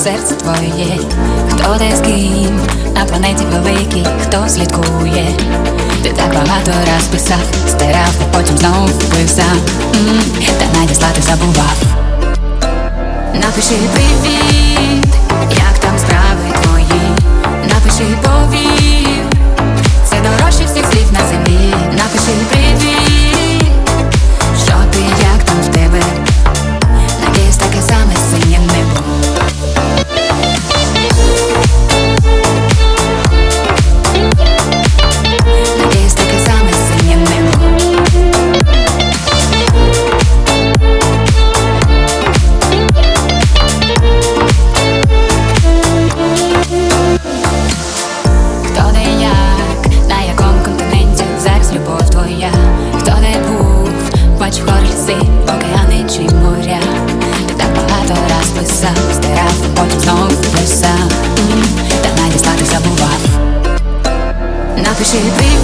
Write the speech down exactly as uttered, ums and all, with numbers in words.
серце твоє, хто де з ким на планеті великій, хто слідкує. Ти так багато раз писав, стирав, а потім знов писав, М -м, та надіслати забував. Напиши привіт, як там справи твої, напиши повір, це дорожче всіх слів на землі. Напиши привіт, що ти, як там в тебе, надіюсь, таке саме синє небо. Надіюсь, таке саме синє небо. Хто де як, на якому континенті зараз любов твоя, хто де був, бачив гори, ліси, океани чи моря. Ти так багато раз писав, стирав, потім знов писав, М -м, та надіслати забував. Напиши привіт,